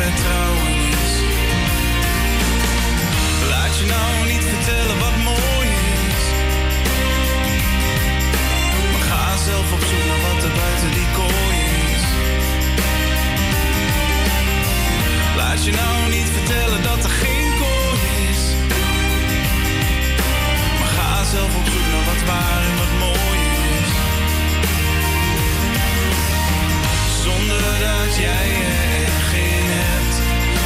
vertrouwen is. Laat je nou niet vertellen wat mooi is, maar ga zelf op zoek naar wat er buiten die kooi is. Laat je nou niet vertellen dat er geen kooi is, maar ga zelf op zoek naar wat waar en wat mooi is. Zonder dat jij er geen hebt,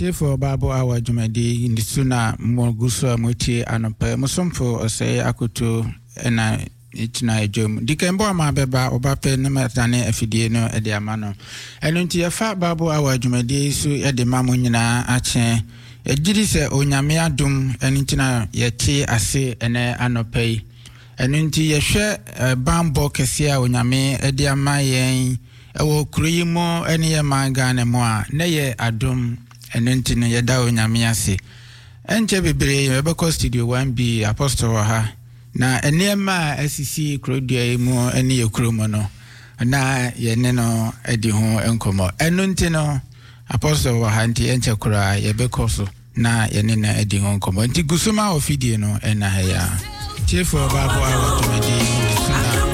for Babu Awa Jumadi in the Suna Mogusa Muti Anope Musumfo or say Akuto and Ichna Jum. Dikembo ma beba obape namatane afidie no e de amano. Eno nti yafa Babu Awa Jumadi so e de mamu nyina ache. Ejiri se onyame adum eno nti na yeti ase ene anope. Eno nti yehwe bambo kese a onyame e de amayen ewo kuruyimo ene ye mangane mo a ne ye adum eno nti no yeda onyame ase. Enche bebre yebeko studio 1B apostle ha na enema asisi krodia mu ene ye kurumo no na ye ne no edi ho enkomo eno nti no apostle wa hanti enche kura yebeko so na ye ne na edi ho enkomo nti gusuma ofidie no ena ha ya chief of Babu Awa Jumadi suna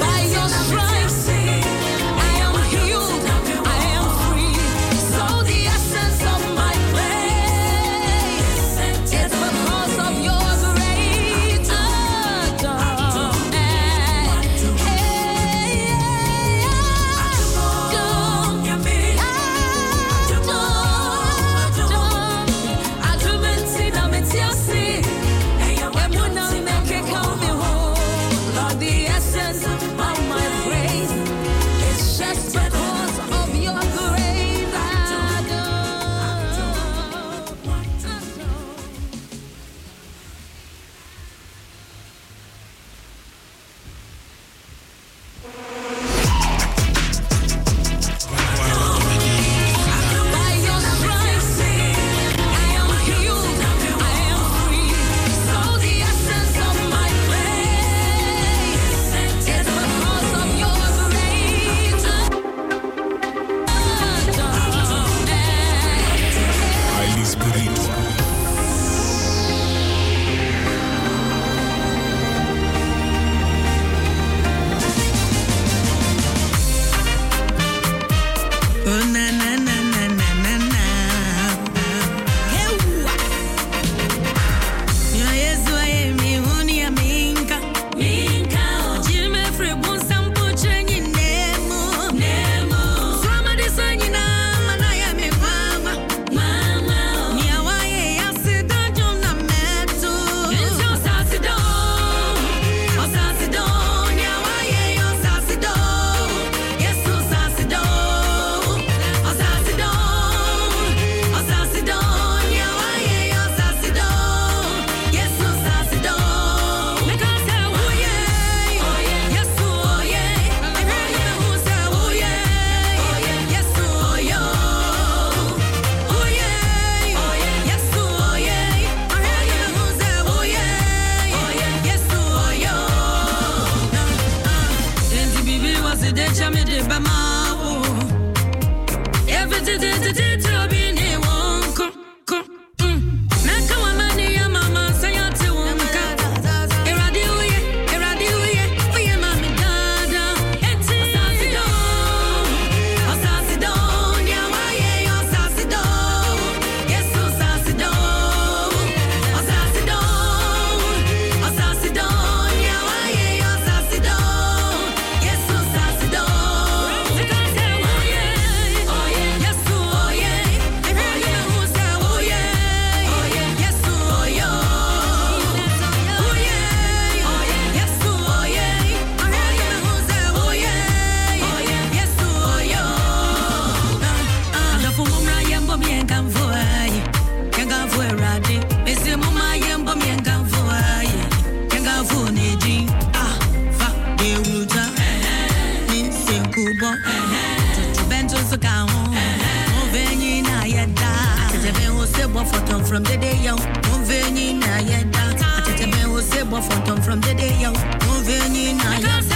from the day young, moving na yeda. Atete me wo se bo photo from the day young, moving na yeda.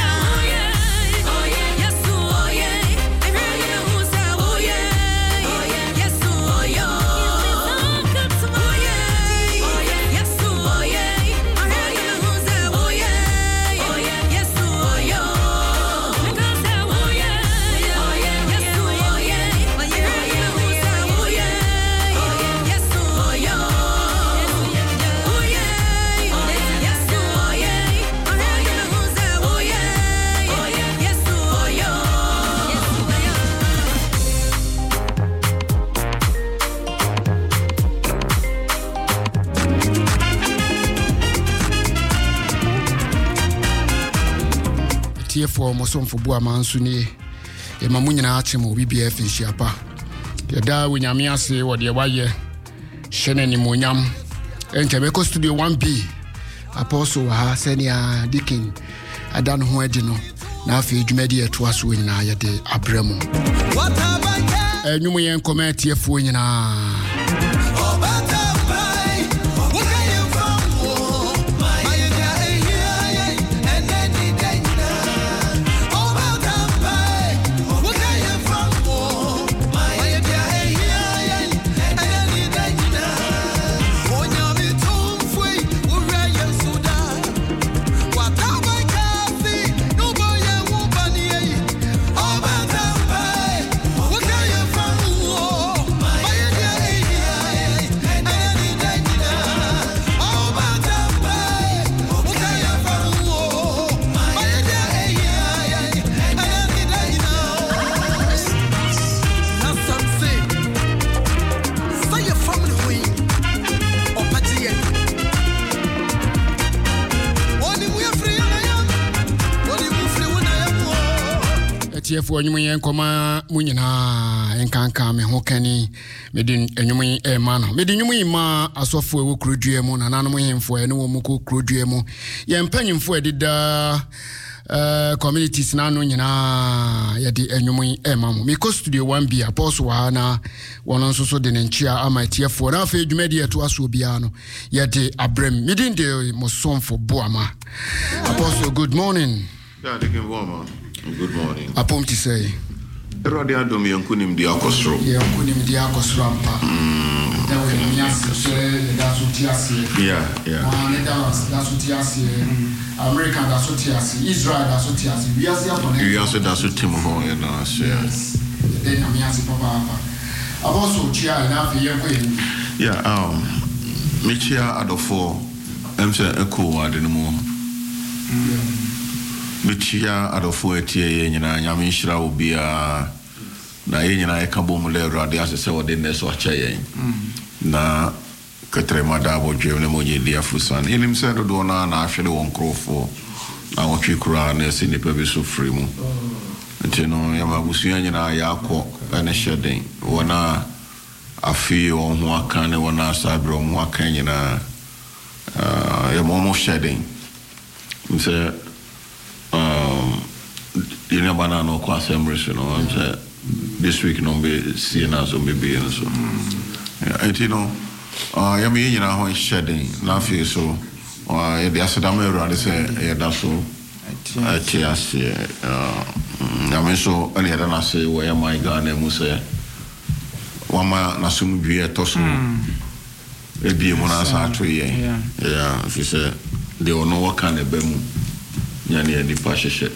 TF4 Mosomfo Boama Nsuni e mamunyina achemo BBF nhyiapa yada wonyame ase wo de waye hyene ni monyam entebeko studio 1B apostle ha senia dikin adan ho adi no na afi dwumadi eto aso nyina yede abramo enwum yen comment TF4 nyina TF4 enwum yen koma munyina enkanka me ho kani medin enwum ma no medin enwum ma asofo ewo krodua mu na nanom hemfo ene wo mu krodua mu yen panyimfo edida communities na no nyina yedi enwum ma mu me ko studio 1B apostle wa na wono nso so de nenchia ama TF4 na afa dwumadi eto aso bia no yedi abrem medin de Mosomfo Boama apostle good morning. Yeah, they can warm on. Good morning. Apom to say. Erode adom yankunim di akosro. Yankunim di akosro ampa. That way nyase that's what Yeah. That's what American that's what Israel that's what we are that's what Tim ho you know so. Then nyase papa. Aboso chia na fe yanko. Yeah, me chia adofo emse eko ade no mo. Michia adofo etie nyina nyame nhira obia na nyina ekabo mu le Awurade asese wode neso achaye na ketrema da bodwe ne monye dia frusan enim se do na ahwede won krofo na wotwe kura na ese nipa bi so free mu ntino ya magusuya nyina ya akọ ene hyeden wona afi won ho aka ne wona sabre won aka nyina ya momo hyeden mse you know banana kwa assemblies you know I'm saying this week no be seeing us on be so and you know ya me nyina ho shedding na fe so ya the asadam Awurade say ya da so atias ya me so any other na say where my God na mu say wama na sum dwie to so e bi mu na sa to ye yeah if you say they will know what kind of bemu nyane di pasheshe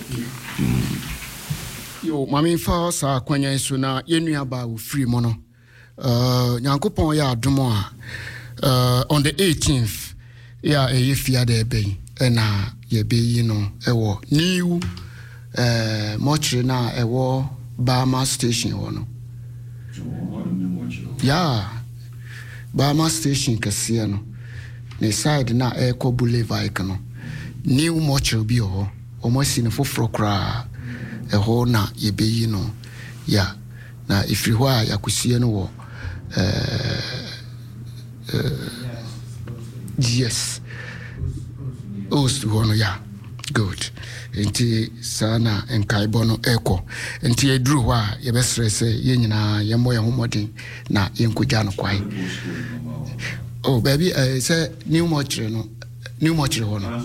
yo mami fa sa kwanya isu na yenua ba wo free mo no nyankopon ya adomo a on the 18th ya eyefia de ben na ye be yi no ewo new mochre na ewo Bama station wo no ya Bama station kase no ne side na Eko Boulevard no new mochre bi ho omosi ne foforo kra eho na yebeyi no ya na ifri ho a yakusie no wo yes ostu ho no ya good enti sana enkaibo no eko enti edru ho a yebesre se yenyina yembo ye homodin na yenkogya no kwai oh baby say new mochre no ho no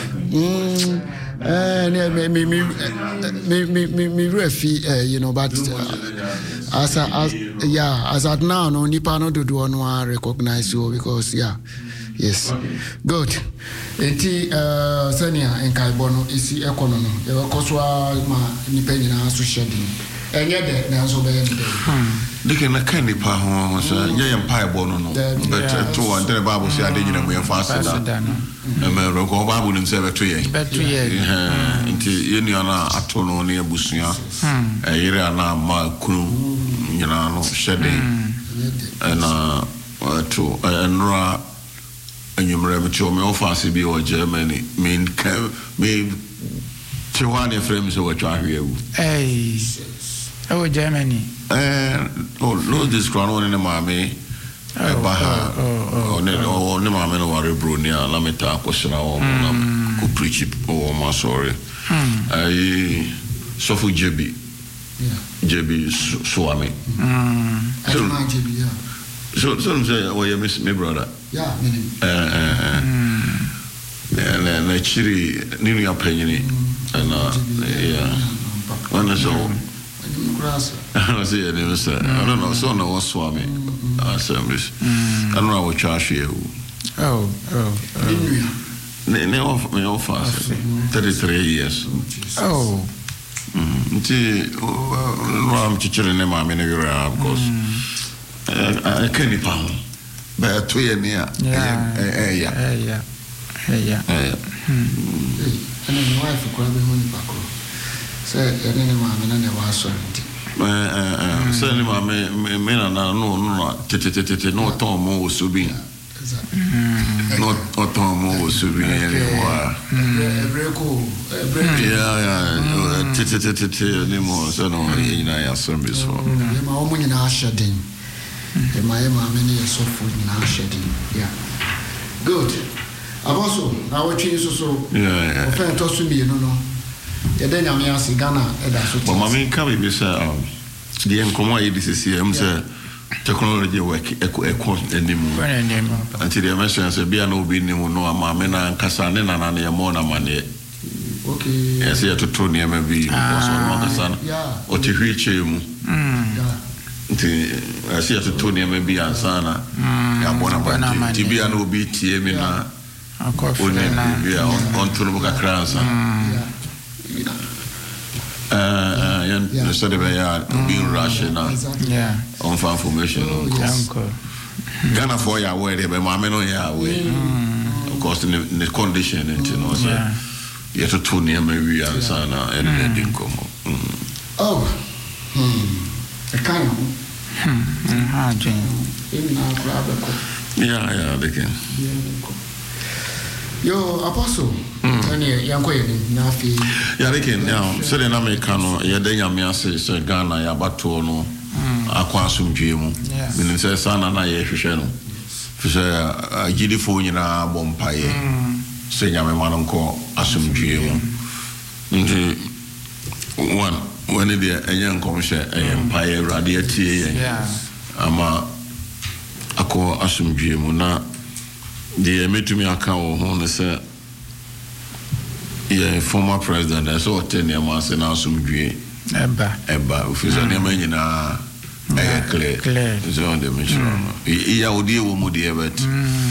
me refi you know but as at now no nipa no do no recognize you because yeah yes good enti senia enkaibo no isi ekono no e koswa ma nipa nyina so shedding enye de na so be de dike na kan nipa ho so ye empire bo no but to one the Bible say ade nyina mu yemfa aseda me ro ko Bible nim say beto ye nti ye nua ato no na abusua yire ana ma kunu nyina no shedding na to enra enyumre me cho me office bi o Germany me Chewani frames over Chahue. Hey, oh, Germany. No, this crown in the mammy. Baha or the mammy or Brunia, Lameta, Cosana, who preach it or my sorry. I Sofu Jebi. Jebi Swami. So say, oh, you miss me, brother. Yeah, and Chiri, Nini Penny, and yeah, one is all. I see it, I don't know, so no Swami assemblies. I don't know what charge you. Me off 33 years. Oh. I'm teaching them, I'm in a year, of course. I can't be found. But 2 years near. Yeah. And then my wife could have been back. Say, any man and never saw it. Certainly, my men no Tom was to be. Not Tom was to be anymore. Anymore. So, no, in our service for my woman in our shedding. My many years of food in our shedding. Yeah. Good. I've also, now what you so, yeah, friend told me, no. Then I'm asking Ghana, but my main can be said, the Nkomwa EDCCM said, technology work anymore. Until the mention said, be an obi no mamma and Cassandra and a mona money. Okay, yes, here to Tony, maybe, or to reach him. I see to Tony, maybe, and Sana, Yabona, to be an obi, Tiemina. On Tunuka Krasa. Instead of being Russian on for information. Ghana for your way, but my men on your way. Of course, in the condition, you know, you have to tune near maybe and Sana and then didn't come. Oh, a kind of. Yeah, they can. Yo, Apostle, Yanko, yeah, they can now. So then Americano, Yadena says, Ghana, Yabatono, Aquasum Jim, meaning says, Sana, Yashano, Fisher, Gidifonia, Bompaye, saying I'm a man called Asum Jim. One, when it is a young commissioner, a empire radiating, Ama Ako Asum Jim, now. The made to me account on the former president, I saw 10 years and now some dream. Eba, if it's a name in a clear, it's on the mission. Yeah, would deal with the event.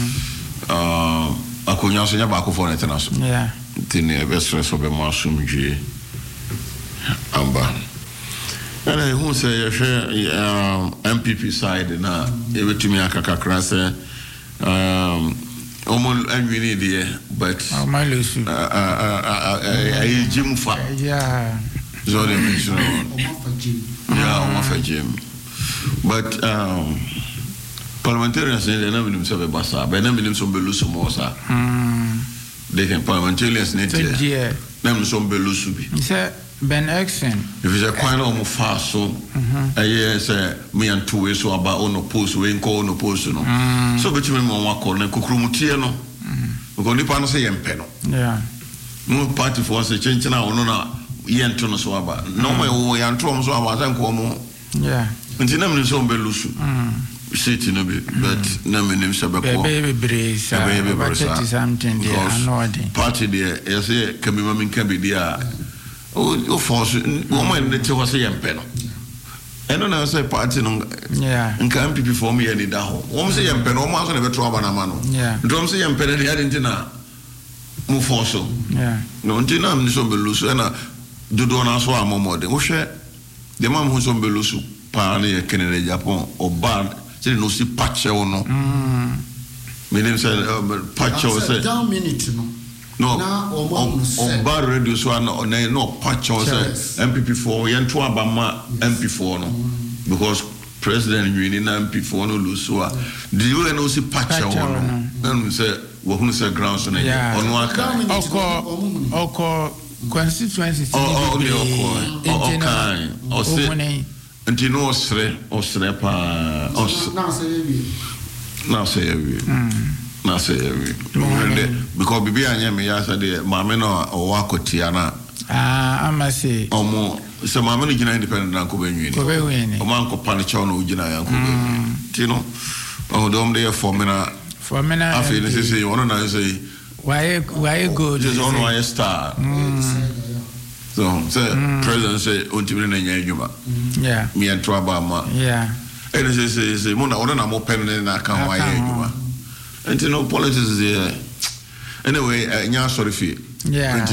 I couldn't answer your back for international. Yeah, the best rest of a mushroom G. Amba. And I won't say, MPP side now, every to me a cacacrasa. Almost every day, but my Lucy, I Jim Fa. Yeah, so they mention, yeah, for Jim. But parliamentarians they never themselves a bassa, but never them some belusu mosa. They can parliamentarians need to them some belusu be. Ben Exon. If it's a quite almost fast, so I say me and 2 ways so about on post, we ain't call no post, no. So between me one call and Kukrumutiano, because the panel say Empeno. Yeah. No party for us a change now, no, Yanton Swaba. No way, we are Tom Swaba, and Como. Yeah. Until them is on Belusu. City no be, but Namin Sabako. Baby Brace, baby Brace, something there. Party there, I say, can be Mammy can be there. Oh, force, woman, the two was a young pen. I don't know, say party, yeah, and can't be before me any down. One say young pen, almost never trouble a man. Yeah, don't say young pen, and the other dinner. Move for so. Yeah, no, dinner, I'm so belusu, and do not answer a moment. Oh, share the man who's on belusu, Pani, Kennedy, Japan, or bad, say no see patch or no. Meaning, said patch or say, down minute, no. No, on bar radio so no patch or MP4 yen to abama MP4 no because president union MP4 no lose so do you know see patch or no say we say grounds on one oko constituency until no osre pa now say because bibi anya me ya say de maame no o wa kotiana amase omo so maame no gina independent na ko benwi ni o man ko pan chaw no gina ya ko ti no o dom de formina afi ne say wono na say why go just on why star so president say until na nya adwuma yeah me and trouble ma yeah and say mo na wono na mo pen na kan why adwuma and no politics is there anyway nya sorry fi yeah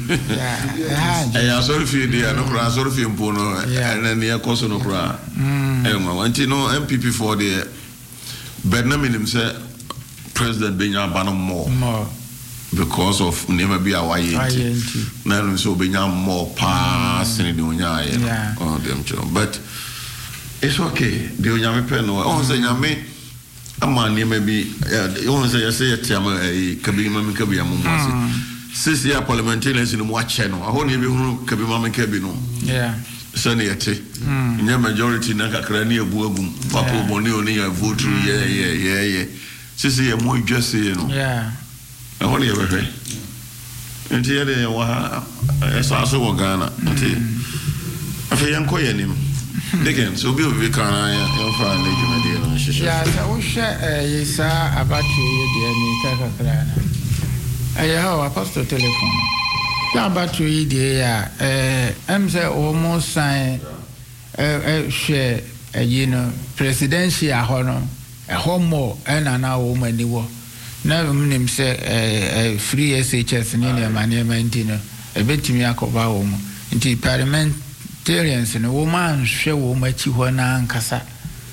yeah sorry fi there no kra sorry fi mpo no and then ya koso no kra want no MPP for the Benjamin himself president benya bano more because of never be a YNT now so benya more pass in the unya oh them but it's okay the unya me pen no on say nyame amani maybe on say tiam kabi mama kabi amumo sisi ya parliamentarians in mo ache no aho ne be hunu kabi mama kabi no sani yete nya majority na kakra ne abu agum papa boni oni ya vote yeah sisi ya mo dwese no I want to be nti ya de wa esa so wo Ghana nti afi yan koye nim degen so bi obi kan ya fa na jumade no hihye ya sa wo hye yesa abatu ye de ni kakra na aya wa pastor telephone ya abatu ye de ya emse o mo san hye no presidential ahono homo na wo mani wo na mnim se free SHS ni ne management no ebetimi akoba wo mu nti parliamentarians no wo man hwe wo machi ho na ankasa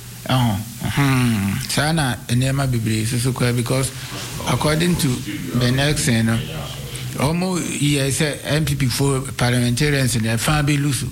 sana enema bibre so because according to the next no omo yes MPP for parliamentarians ne fa be lusu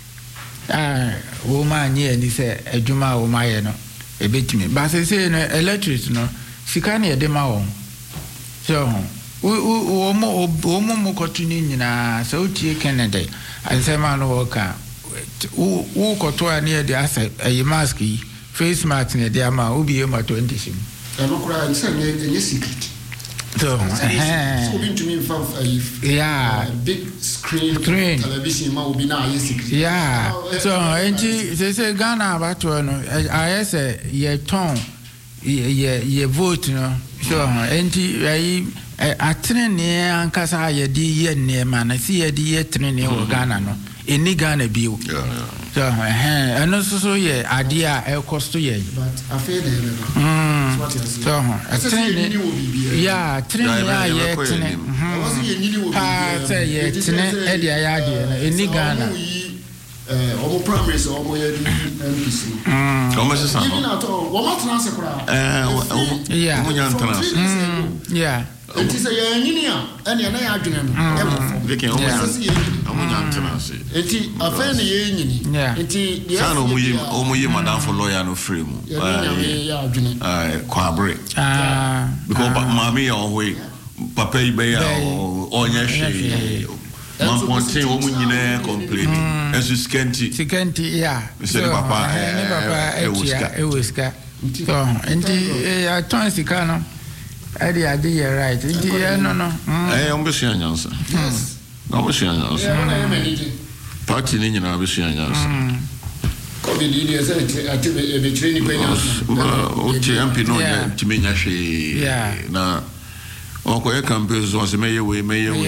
wo man ye ni se adwuma wo maye no ebetimi ba se no electric no sika na yede ma won so wo mo kotuni nyina so tie Canada ansema no woka wo koto ani yede asa ayi mask yi face mask ne de ama obi e ma 20 sim no kura nse nye secret so into me from big screen television ma obi na ayi secret so enti se Ghana abato no ayese ye ton ye vote no so enti ayi atrene ankasa ye di ye ne ma na si ye di ye trene o Ghana no eni Ghana biu so eno so ye ade a e cost ye but afede so atrene trene ya ye trene say ye trene e dia ya de eni Ghana omo promise omo ye MPC omo se san even at all omo transfer kura omo nyan transfer enti say ye nyini a ene na ya adwene no e mo fo omo nyan transfer enti afa ne ye nyini enti san omo yi madam for lawyer no free mu ya adwene kwabre because mami ya ohwe papa ibe ya onye hwe Mamponte wo munyine complete esu skanti so papa ewiska so enti ya tonsika no ade ye right enti no ombesu anyansa ombesu anyansa party ni nyina obesu anyansa covid ni ese ati be training kwa nyansa o TMP no ya timenya hwe na okoye campaign so se meye we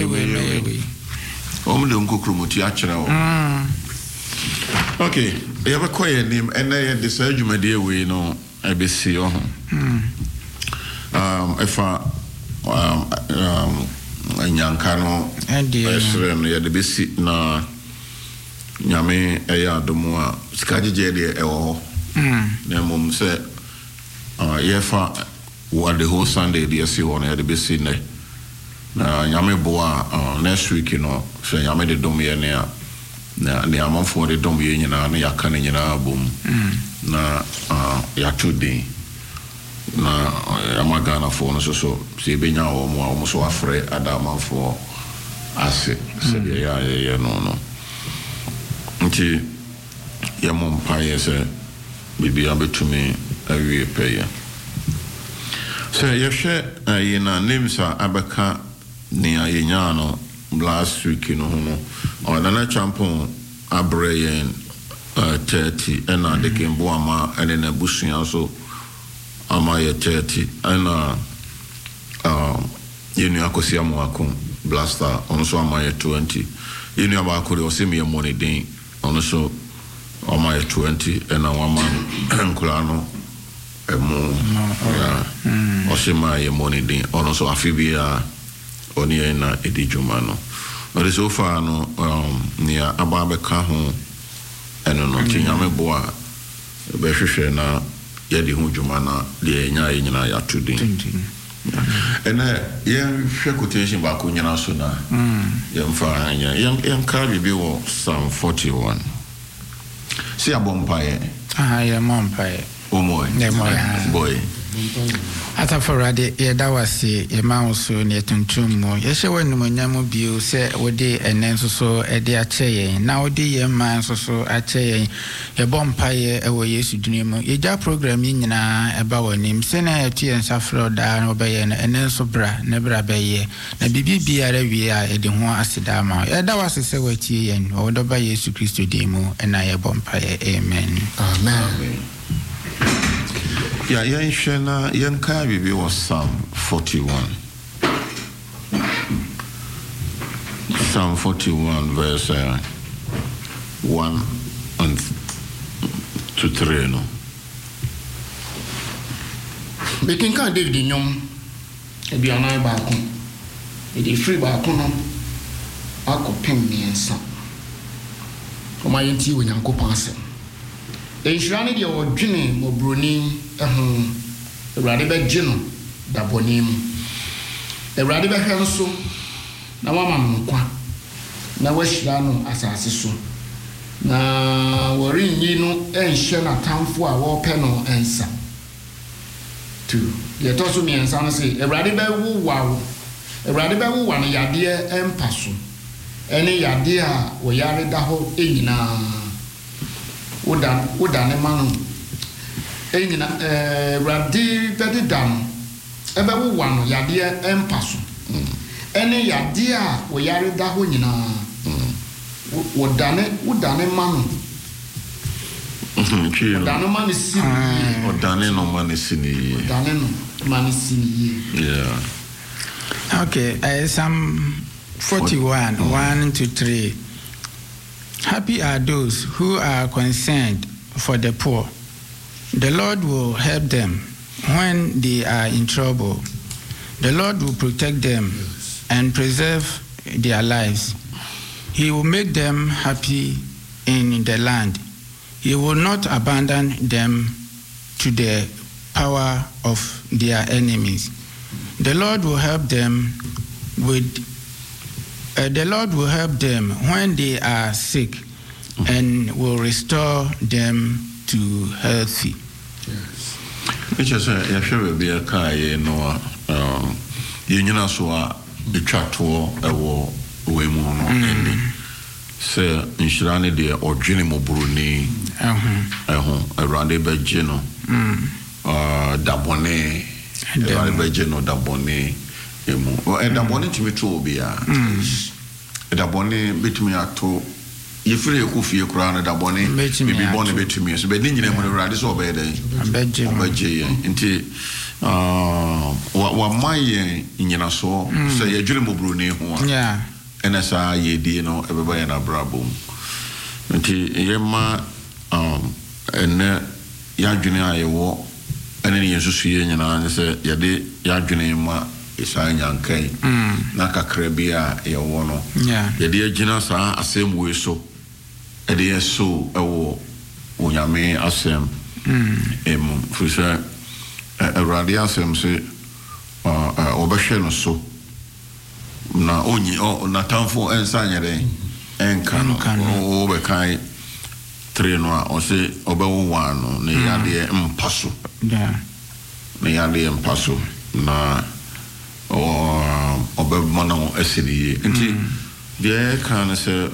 de nkokromuti akere wo okay ya ba koye nim ene ye de sajumade we no abesi ho efa anyanka no esre no ye de besi na nyame eya adomo a sikajeje de ewo ho na mom se ye fa what the whole Sunday de esi ho na ye de besi ne na nyame boa next week no so nyame de dom ye ne a na ne amanfo de dom ye nyina na yaka ne nyina bom na ya tudin na amagana fo no so se benya wo mo so afre adamanfo ase se ya no nti ya mompa yese bibi abetumi awie peye so yehwe yena nimsa abeka ni ayenya no last week no no onana champion abrayen 30 and the Kimbo ama and then a bushing also amaya 30 and you know Akosiamuakum blaster also amaya 20 you know about could also me a money day also amaya 20 and a woman Kulano a more also my money day also Afibia Oniena Edijumano but so far no near Ababe Kaho and no tinyame boa be hwehwe na yedi hu dwuma na de nya nyina ya tudin and yen hwe quotation ba ko nyina so na yen fa anya yen ka bibi wo Psalm 41 si abompa ye mompa ye o moy boy Ataforade yeda wase yema so ne tuntum mo yehye wanumonyam bio se wode enen so ede akyeye na wode yema so akyeye ye bompa ye ewo Yesu dinimu yeja program nyina eba wanim se na yetu ensafro da na obeye na enen so bra na bra beye na bibi biara wie a ede ho aseda ma yeda wase se watie yen wodo ba Yesu Kristo dimu ena ye bompa ye amen amen. Yeah, yen ka bibi was Psalm 41. Psalm 41 verse 1 and to 3 no. Making kan David nyom e bi anan ba ko. E dey free ba ko no. Akopem miensa. Oma yenti onyankopon asem. Enhirane de odwene mobroni Ewurade be gino da bonim Ewurade be hwe nso na wama nkwa na wahira no asase so na worinyi no enhye na tamfo a wo pe no ensa tu ye to so miensa no se Ewurade be wuwa no yade empaso ene yade a wo yare da ho enyina woda ne manu enyina radi bedi dam ebe wo wano yade empaso ene yade a wo yare da ho nyina woda ne manu wodane manu sini wodane no manu sini wodane no manu sini yeah. Okay, Psalm 41 1 to 3. Happy are those who are concerned for the poor. The Lord will help them when they are in trouble. The Lord will protect them and preserve their lives. He will make them happy in the land. He will not abandon them to the power of their enemies. The Lord will help them when they are sick and will restore them to healthy. Yes. It's just a sure be a kai no union so the chatwo ewo we mu no eni se inshirane de odwene mobruni Ewurade be gino dabone Ewurade be gino dabone emu dabone timi to obia dabone betimi ato yefre ekufie kura na dabone bibi bone betumi so be ni nyina mu Ewurade so obey den abeje nti wa maye nyina so so ye dwere mobruni ho a ena sa ye die no ebeba ye na brabo nti yema ene ya dwene ayewo ene ne yesusu ye nyina se ye de ya dwene ma isa nyankai na kakra bia ye wo no ye de agina sa asem we so e de so ewo onyame asem emu frisa Ewurade asem se obehwe no so na onyi na tamfo ensanyere enka no obekai tre no a ose obewo wano ne yade mpaso na yade mpaso na obemana esini nti bia kan say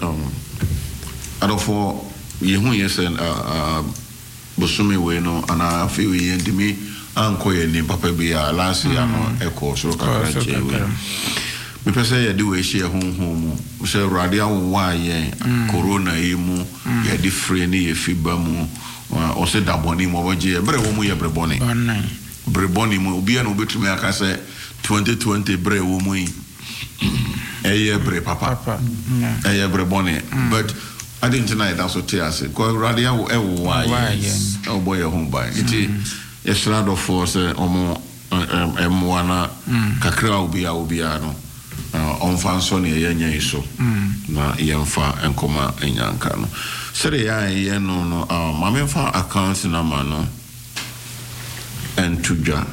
adofo yehu yesen bosumi we no ana afi we yendimi anko ye ni papa bia last year no eko so kakra chewe me pese ye de we share honhom mu say radia wa ye corona emu ye di free ni ye fiba mu o se daboni mo waje bre wo mu ye breboni breboni mu obi na obetumi aka say 2020 bre wo mu yi eye bre papa eye breboni but I didn't tonight that's what I said ko radia wo wa ye o boy ye home by it is shroud of force omo emwana kakra obi no on fanso ne yenye iso na yemfa enkoma enyanka no sere ya ye no mamemfa account number no entudwa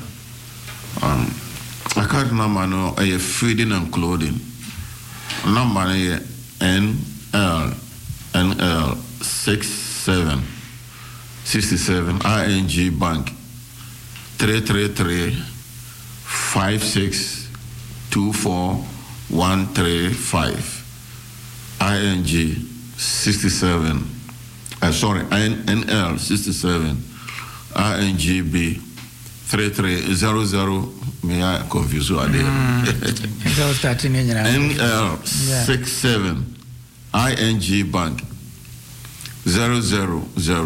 account number no feeding and clothing number no NL 67 ING Bank 333 5624 135 ING 67 NL 67 INGB 3300 may I confuse you NL 67 ING Bank 000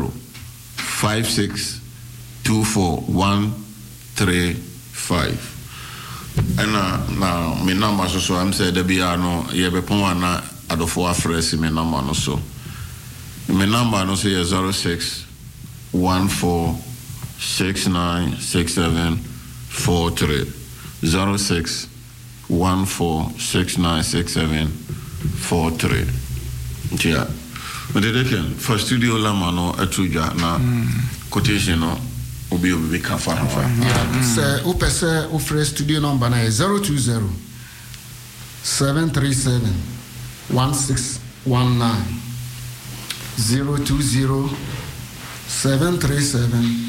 5624 and now my number so I'm said there be no ye be pon na adofo afresi my number no so my number no so 06 14 69 67 43 06 14 69 67 43 yeah but they can for studio lama no etuja na quotation no obi kafa se o pese o fresh studio number na 020 737 1619 020 737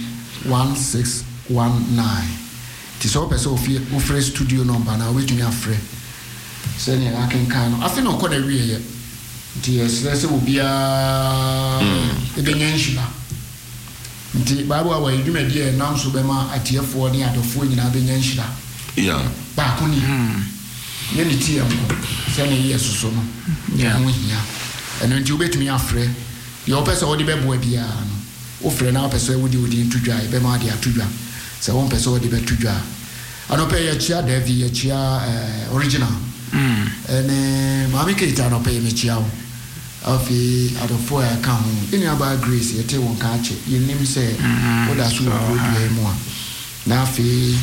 1619 ti so pese o fresh studio number na we tumi afre se ne aken kan no afi no ko na wie ye ti se obia ebenyanshila nti babu awa yidumadi e nam so bema atiefo ne adofo nyina benyanshila ba ko ni ne ni ti amko se ne yesuso no ho hia eno nti obetumi afre ye opese wo de bebo bia no o fre na opese wo de ntudwa e bema de atudwa se won pese wo de betudwa anope ye chia David ye chia original ene mami keita no pe me chia wo afi adofo ya ka ho ini aba grace yete won ka che yenim se oda so wo due mu a na afi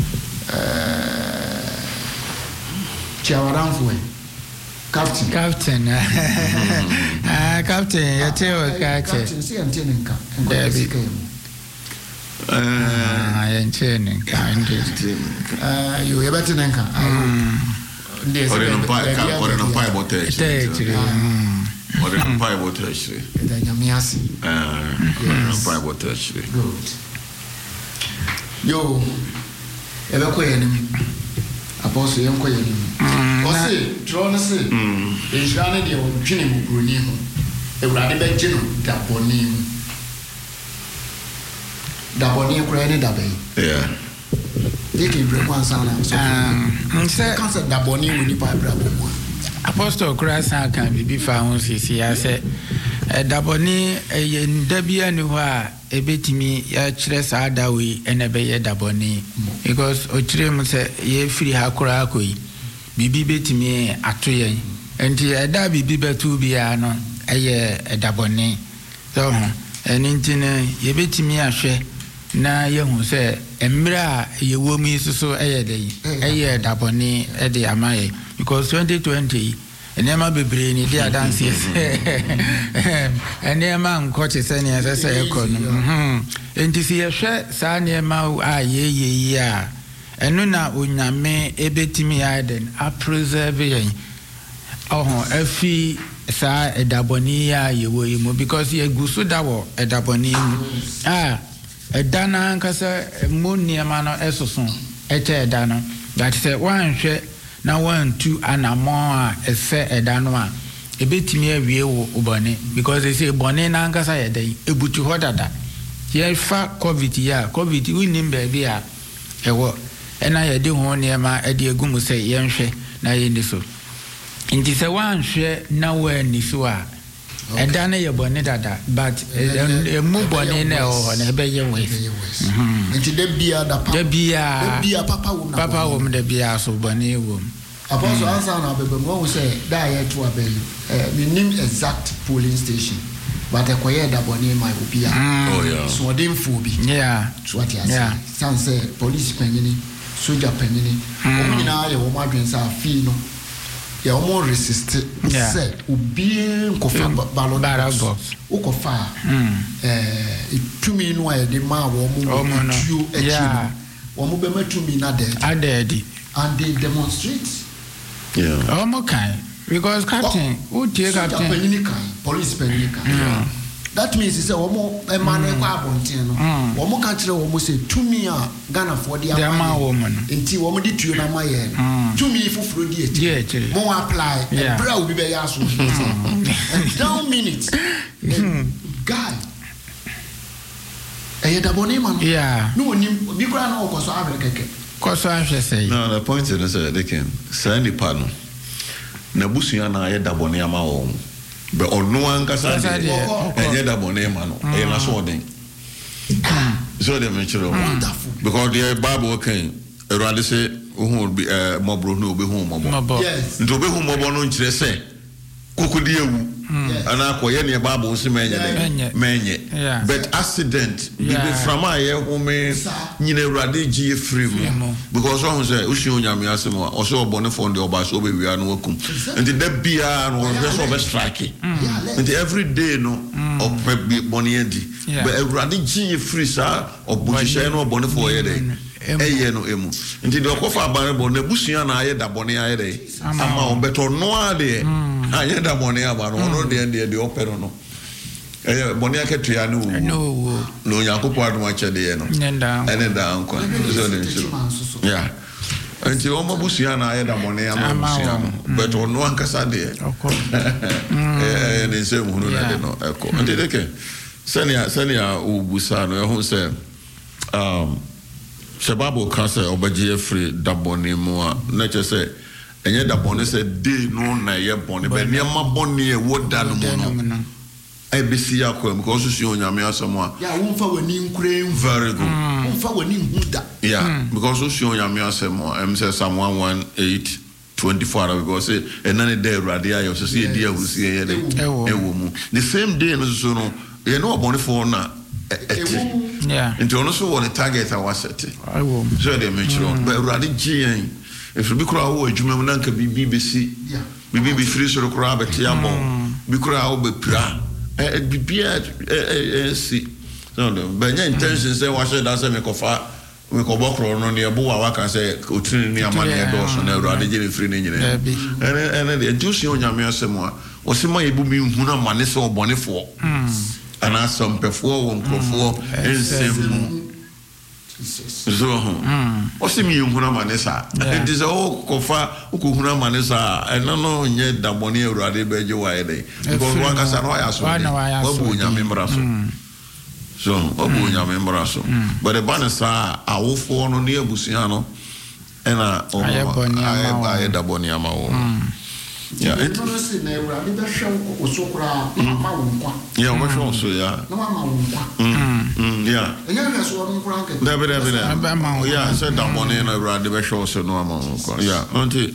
chawaranfo captain captain yete wo ka che captain si antenenka yentenenka yo yebatenenka ore no pai bote What in Bible touch? Bible touch. Good. Yo, ever quay enemy. Apostle young quay enemy. Or say, draw us in. Is running the old Jimmy Brunimo. A rather bad general, that bonim. That bonim crying dabby. Yeah. They can bring one sound. Concept that bonim with the pipe bravo. Apostle Christ can be found sisi ase daboni ndabia ni ho a ebetimi ya kire saa dawi enebe daboni because ochire mu se ye free hakura akoyi bibi betimi atoyen enti eda bibi betu bia no eye daboni so enintine ye betimi ahwe na ye hu se emra ye womi suso eye dey eye daboni e de amaye because 2020 enema bebre ni dia dance enema nkoche sene asese ekono enti si yehwe sa enema a ye a enu na onyame ebetimi aden a preserve yen afi sa edaboni ya yewo yimu because ye gusu dawo edaboni edana nkasa moniema no esoso eche edana that say wanhwe na one two anamon ese edano a ebetimi awie wo ubone because they say bone na nkasa yeden ebutu hodada ye fa covid ya covid unim baby a ewo ena yede ho niema ede egumu se yenhwe na ye ni so nti se wanhwe na wa ni so a edane ye bone dada but emu bone na ho na ebe ye we nti de bia papa wo de bia so bone wo Apostle answer na bebe mo say da ye to abeli me name exact polling station but e koye da bone my opia so dem fo bi so what you say san say police panyini soldier panyini o nyina ye wo madwen say afi no ye o mo resist say obi nkofa ballot box o kofa itumi no aye de ma wo mo tuo echi wo mo be matumi na dead and they demonstrate. Oh, okay. Because captain, who take captain? Police Penica. That means it's a woman, a man, a carbon. Woman can't tell almost say to me, Ghana for the woman. Until woman did you know my head. To me, for fruit, more apply, and brow be by us. And down minutes, guy. A Daboniman, no one, you can't know because I have no, the point is that they can send the panel. Nabusiana ye dabone ama o. But on no one can say and ye dabone man. E na so den. So they mention wonderful because the Bible can rather say who be mobro no be home mobo. Yes. Nto be home mobo no nkyere say kokodi ewu. Ana akoye ne Bible so menye. But accident be from aye home nyina urade gie free mu because one say ushi onyame asem o so obone for the oba so be wia no wakum and the bia no so be strike and every day no of be bone edi but urade gie free sa obuhye no obone for ye dey eye no emu and the okofa abare bone busua na aye da bone aye dey ama on beto no ade aye da bone aba no de opero no bone aketua no yakopo adu achede no enenda anko so ne so yeah anti o mabusia na aye da bone amabusia but ono ankasa de ne se mu no de no eko anti deke senia ubusa no ho se Shababo kase obaje free da bone mu a na che se enye da bone se de no na ye bone be ne ma bone e woda no mu no ABC yakwa because you see onyame asemo yeah wonfa wani nkure very good wonfa wani huda yeah because you see onyame asemo say Psalm 118:24 because say enane dey urade ayo so see dey ahusi ye dey ewo mu the same day no so no ye no obone for na yeah into ono so won target awasete ewo so dey make sure but urade gien if you be kura wo adwuma mu na nka bibi besi bibi be free so kura beti abo bi kura wo be pra bibia see no but your intention say what should that say me kofa we ko bokro no ne ebo wa kan say otrini ni amane do so na urade je free ni nyine and the juice onyame asemo a o se ma yebu mi hu na mane so obonefo ana some pefo won krofo ensem so o se mi hu na mane sa it is o kofa ko hu na mane sa no nye dabone urade beje wa ede because one kasa no ya so obu nyame mraso so obu nyame mraso but the banasa awofo no ne abusia no ena o aye dabone ama wo yeah it no se na urade be hwe osokura ma wo nkwa yeah wo hwe so yeah no ma wo nkwa yeah enye na so wo nkwa nke dabe yeah so dabone na urade be hwe so no ama wo nkwa yeah until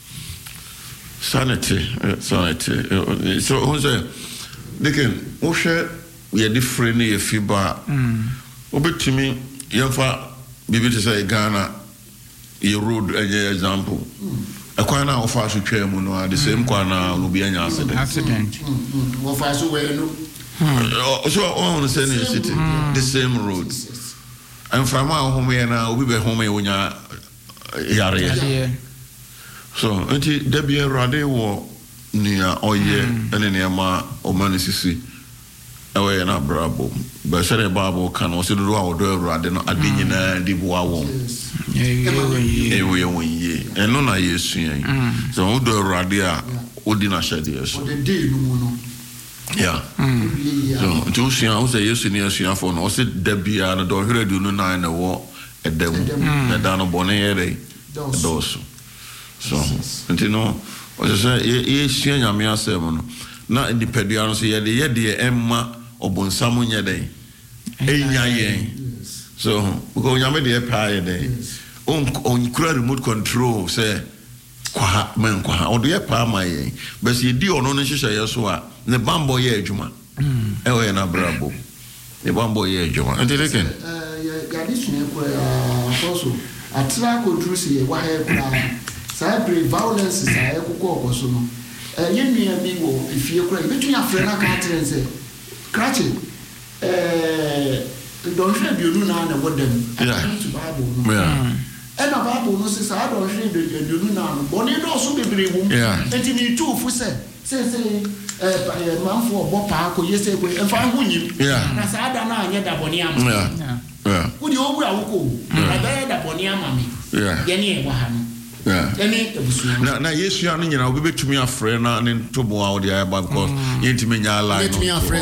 sanity so who say they can wo hwe we different ye fiba obetimi yemfa bibi to say Ghana ye road example akwana ofa so twam no the same kwana no be anya accident ofa so we no so on say in city the same road and from our home na obi be home wonya yare so until debi rade wo nia oye ene ne ma o manisisi ewe na brabo be sere babo kan o se do a odo rade no adenyina di bo awo ewe wonye eno na yesu yen so wo do awurade a odi na hyede so the day no no yeah so to sua wo say yesu ne asua fo no wo say da bia no do hwere du no na na wo edam na da no bone yere doso so ntino o say ye sua nyame asem no na independent no so ye emma obonsam nya den enya yen so because nyame de pa ye den on kura remote control say kwa men kwa o de pa ma yen but ye di ono no hyehyɛ ye so a ne bambo ye adwuma e wo ye na brabo ne bambo ye adwuma nteleken ya di sune ko also atra ko dru se ye wa he kura sai pre violence sai ko ko so no ye nua bi wo ifie kura e betu ya frɛ na ka atre se krache don't share bionu na wodem to bible no and a bible no says I don't share bionu na boni do so bebre wum enti ni tu fu say man for bopa ko yese ko e fa hunyim na sa ada na anya da boni am wo di obu awoko na be da boni am me ye ne e wa ha no na yesu ya no nyina obi betumi afre na ne ntobo a odi aya because yentimi nya line betumi afre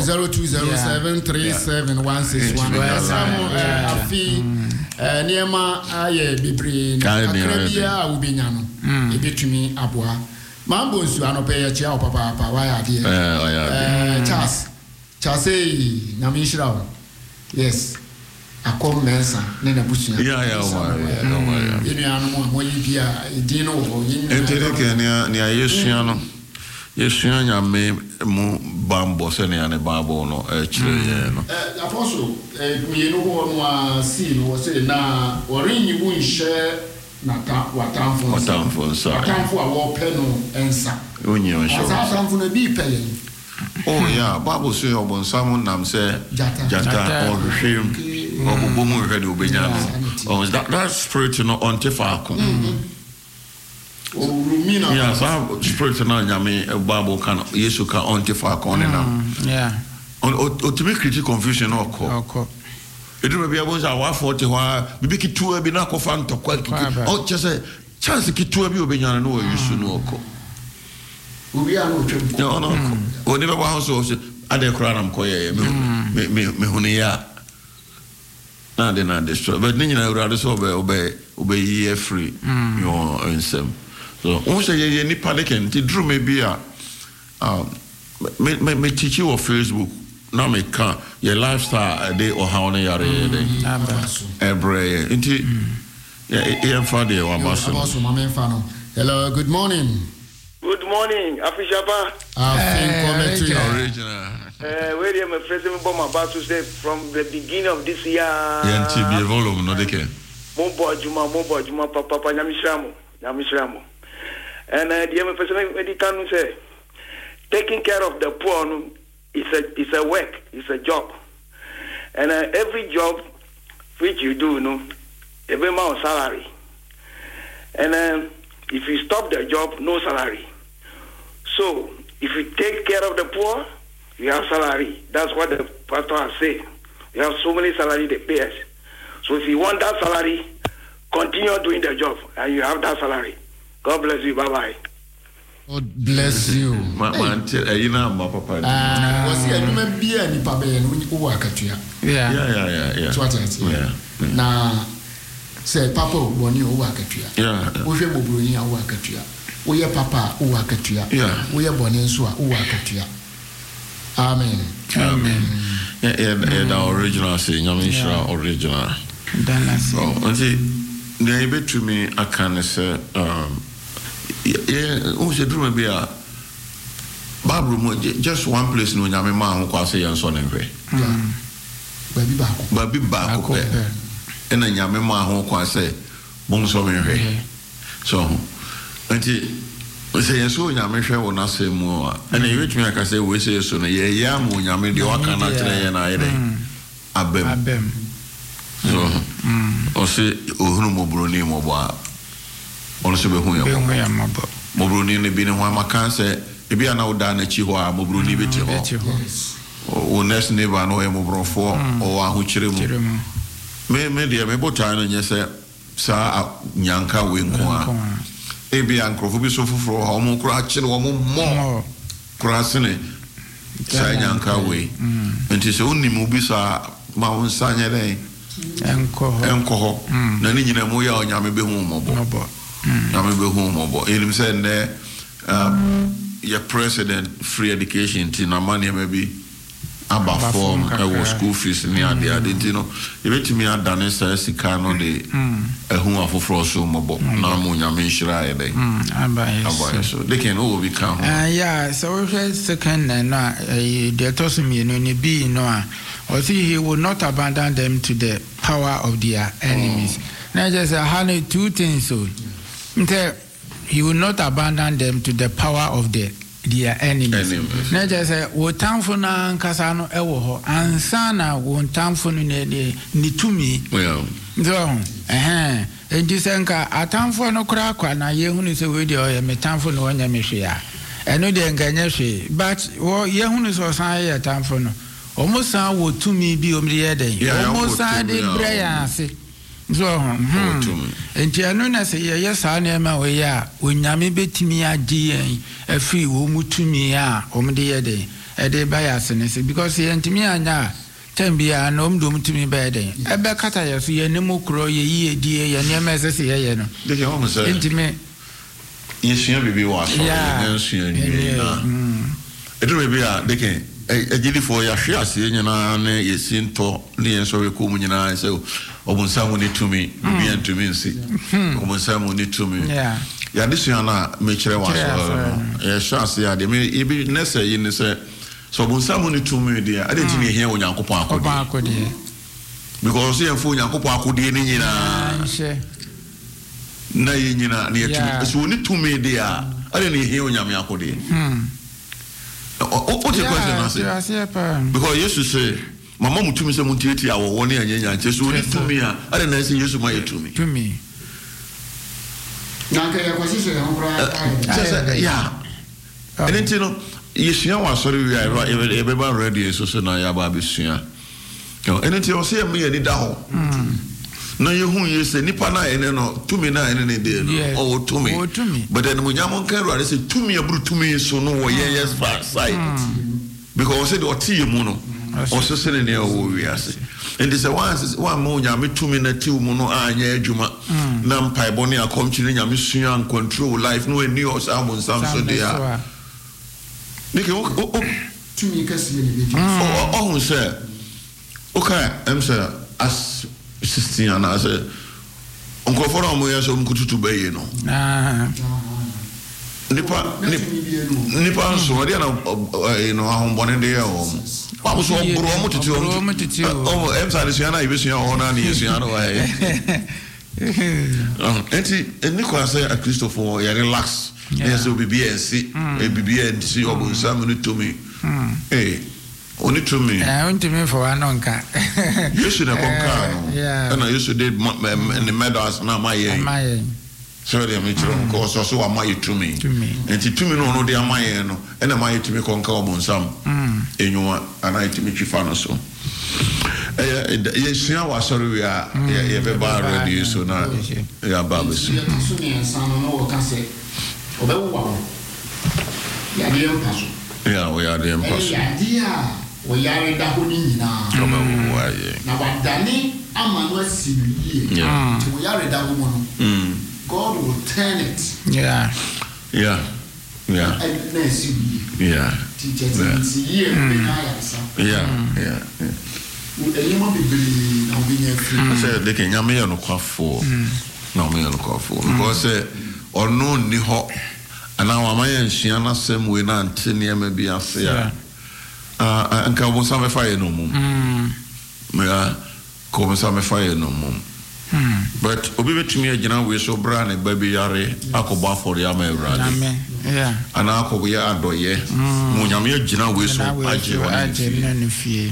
0207371611 samu afi niema aye bebre na akrabia a ubenya no e betumi aboa mambo nsu anope ya chia papa wa ya de Charles na mishra yes akom mensa ne na busuya inu anu mo yibia edin no ho yin entereke ne ayesua no yesua nyame mu bambo se ne ane babo no chire ye no apostle me no ho no a si no se na orinyi bu nhye na ta watamfo nsa watamfo a wo pe no ensa onyi on show watamfo na bi pe ye oh yeah Bible say obonsam nam say jata or him obubomu hwede obenya no oh that spirit no on tefako Rumina yeah so spirit no nyame Bible kan yesu ka on tefako ne na yeah on to make critic confusion okọ edu be abon sa wa 40 wa bibi kitua bi na kofa ntokwa oh chese chance kitua bi obenya no yesu no okọ obi a no twem no oni be wa house ade kura nam koye me hunia na de na destroy but ni na urade so obey ye free your ensem so on say ye ni panic ti drew me bia me teach you on Facebook na me kan your lifestyle day or how na yare day every inti yeah Friday wa maso mama fano hello good morning Afishapa original where am I president bomb about to say from the beginning of this year NTB volume no de ke Mombo Juma papa nyamishramo and the am president medical say taking care of the poor is a work, it's a job, and every job which you do every month salary, and if you stop the job no salary. So if you take care of the poor you have salary. That's what the pastor has said. You have so many salary they pay us. So if you want that salary, continue doing the job and you have that salary. God bless you. Bye-bye. God bless you. You know my papa. Was he a human being in Pabe and we work at you? Yeah. So what I say? Yeah. Now, say Papa, when you work at you. Yeah. We have Bruni, I work at you. We are Papa, who work at you. Yeah. We are Bonensua, who work at you. Amen. Yeah, the original saying, I'm sure original. Oh, see, they be to me, I can say, who's a dream be a Babru, just one place no Yamima who can say and son and way. Baby back, and then Yamima who can say, Bonsom and way. So, until we say so, Yamisha will not say more. And you reach me, I can say, we say so, Yam, Yami, the Wakana, and I Abem. So, or say, Uhumo Bruni Moba. Also, Mobruni be in one cancer, if you are now done a Chihuahua, Mobruni Betty, or next neighbor, no Mobro for, or Ahuchirimu. Maybe a Mebo China, yes, sir. sa nyanka we nko ebi ankrofo bi so foforo ha omo kura akire omo mo kura sene sa nyanka we enti se unimu bi sa ma wonsanye dai enko na ni nyina mo ya onyame be hu mobo nyame be hu mobo elim se ne your president free education tin na money maybe about form our school fees ni ade you know ebetimi adane sa sika no de ehun afoforo so mobo na mo nyame nhira ye dey abai so they can all become yeah so we second na the tosumi no ni bi no a or see he will not abandon them to the power of their enemies now just how two things so he will not abandon them to the power of their enemies. Na just say wo tamfo na nkasa no ewo ho ansa na wo tamfo no ni tumi. Well. So enti senka atamfo no kura kwa na ye hunu se we de o ye metamfo no onya mehwe a. Eno de nganya hwe but wo ye hunu so san ye tamfo no. Omo san wo tumi bi omri ye den. Omo san de breya ase. So enti anu na se ye sa na ma we ya onyame betimi adi en afi wo mutumi a omde ye den e de bias ne se because ye ntimi anya tambia na omdo mutumi ba den e be kata ye so ye nemu kro ye yi edi ye ne ma se se ye no de ke o se ntimi yesu bibi wa so yesu ni na e do bibi a de ke ejidi fo ya hwe ase nyina na yesinto ne yenso we ko mu nyina se obunsamu ni tumi bi antumi nsi obunsamu ni tumi ya disu ana mekire wa so ya shase ya de me ibi nese yi ne se so obunsamu ni tumi de ade tini ehia onyankopon akode because ye fo onyankopon akode ni nyina na yi nyina ne tumi so ni tumi de a ade ni ehia onyame akode what the question I say because Jesus say mama mutumi se muntieti awo woni anyanya nche so ni tumi a ade na say Jesus ma yetumi na nke ya kwasi se ho bra ya enenti no yesua wa sorry we are everybody ready so na ya ba besua enenti o say me ni da ho na yehu yese nipa na ene no tumi na ene ne de no o tumi but then munyamo kan ruare say tumi aburu tumi so no wo yes side because say the otie mu no o so se ne o wi ase and this one mo nyame tumi na ti mu no anya adwuma na mpai boni akomchire nyame sua and control life no eni o sa mo nsam so dia nike o tumi kasi ne be o say okay am say as 16 and I said Uncle for mo ya so mkututu baye no nipa so dia na no ahombone de ya o ba so bro mo titi o emsa de suana ibe suana o na ne suana wa enti eniko say a Christopher ya relax yes o BBNC e BBNC o bo sam no to me only to me only me for anonka you should have conquer and I used to did in the meadows na my so they me tro ko so am I to me and to me no dey am I no and am I to me conquer obonsam enwa and I to me chifa no so yes ya wa sorry we are ya be ba ready so na ya ba be so me san no wo ka se obewu wa ya dey paso yeah we are the paso ya dia we yare da ho ni nyina na wadani amanu asibiye we yare da ho no God will turn it yeah say they can nyame ya no kwafo na me ya no kwafo because ono ni ho ana wa ma ya nhia na sem we na ntene ya ma bi ase ya anka wo sa me fire no mum me ko sa me fire no mum but obi betumi agina we so bra ne ba bi yare akoba for ya ma ewrade ana akobo ya adoye mo nyame agina we so aje na ne fie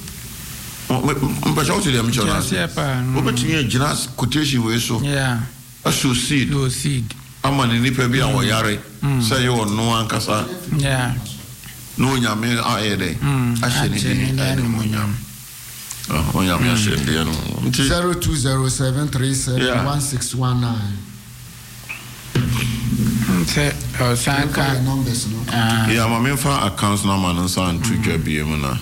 but also dem chona obi betumi agina quotation we so aso seed ama ne nipa bi a wo yare say yo no ankasa no nyame ayede ahye ne mo nyam On your mission, 0207371619. Numbers, no? Yeah, my main accounts number and son to Jabimuna.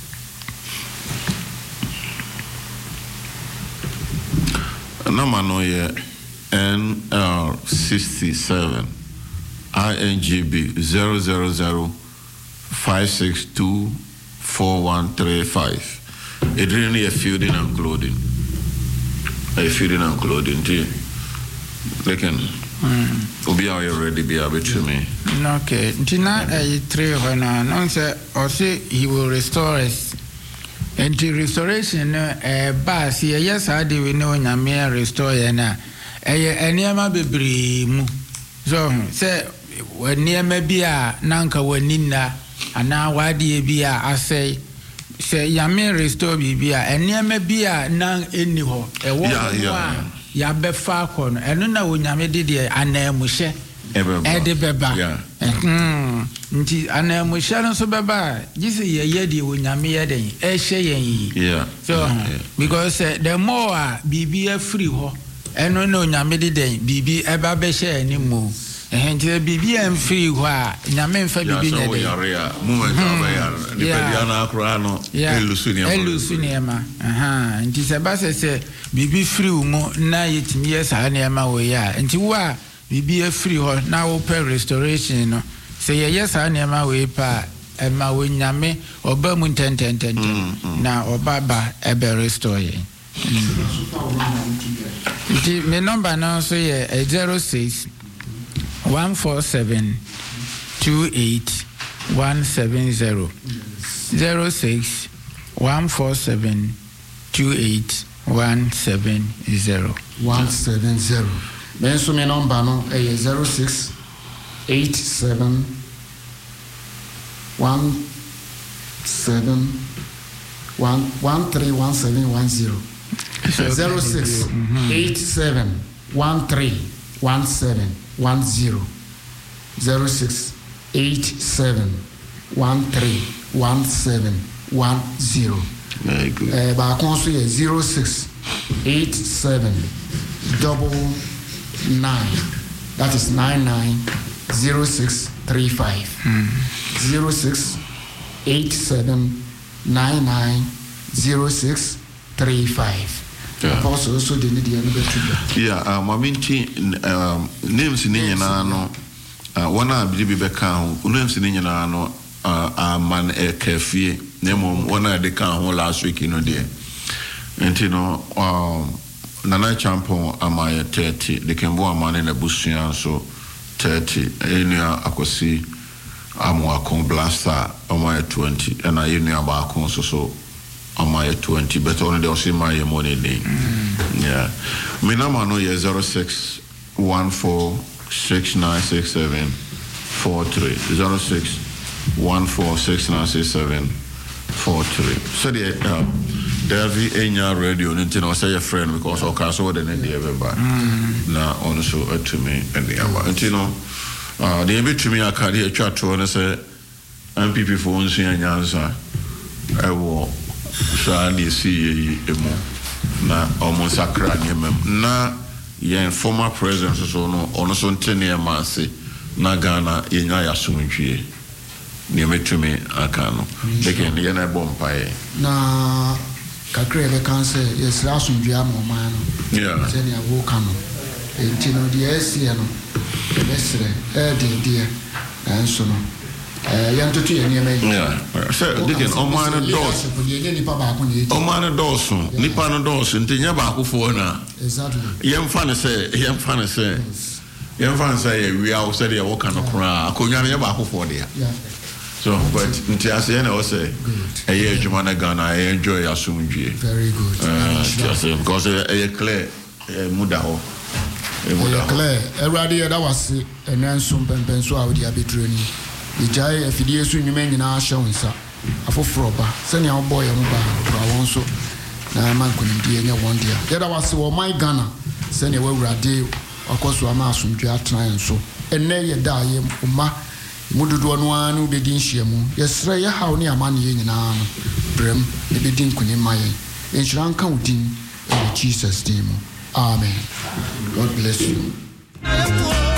Number no yet NL67 INGB 000562413. It really a feeding and clothing. A feeding and clothing too. They can be already be able to me. Okay. Tina a three when I say or say he will restore us. And the restoration bas yes I do know Namia restore na near be so say when near maybe a nanka wenina and now why do be I say Yami restore bibia and near maybe a nang anyhow ya be far corner and no Yami did and mushe Eddie Beba nti ana musha so beba this ye di Yami yeden e hye so because the more bibia free ho eno no Yami did bibi eba be hye animu nti bibia em free ho a Yami mfa bibi ne de moment the pediana akra no elusu niema nti se ba se bibi free mu na yetimi yesa niema wo ya nti wo a bibi free ho na wo per restoration no say yes niema we pa ema wo Nyame oba mu tententen na obaba ebe restore ye nti me number now so ye 06 147 28 170 06 147 28 170 170. Then so my number no 06 87 17 131710 06 87 131710 06 87 131710. Very good. Back on 06 87 99. That is 990635. 06 87 990635. Also didn't names in no one I believe be count names in no man a cafe name one I the count last week dear and Nana Champo amaya 30 the Kembo man in a busian so 30 enya akosi amwakon blaster amaya 20 and I enya ba so amaya 20 but only they see my money yeah me number no 06 146967 43 06 146967 43 so the Davy Enya radio nintino say a friend because of caso the end ever na also to me and the other ntino the bit to me I carry a chat to and say MPP for nsi anyansa ewo shani see emo na almost sakra nyemem na yen former president so no ono so ntene manse na Ghana yenya yasumtwie ne metumi aka no deken yen na bompae na kakre be kan say yes asumdua mo man no yeah say ne awoka no entino de esie no besre de enso no yantoto ye niema yeah say deken o man dos o man dos nipa no dos ntenya ba akofo na exactly yemfa ne say we are say de woka no kra akonya ne ba akofo de yeah. So, but Ntiase na say, I adwuma na Ghana, I enjoy asumdwe. Very good. Just because I clear muda ho. Clear. Everybody that was and then some penso out the arbitrary. The jai FDS so you mean na show nsa. Afofroba. Send your boy on ba so na man couldn't be any one dia. That was my Ghana. Send your radio akoso ama asumdwe atran so. Enne ye da ye uma mududu no be din hyiamu yesre ye haw ne amane ye nyina no brem e be din kuni maye nhyira nka wo din in Jesus name. Amen. God bless you.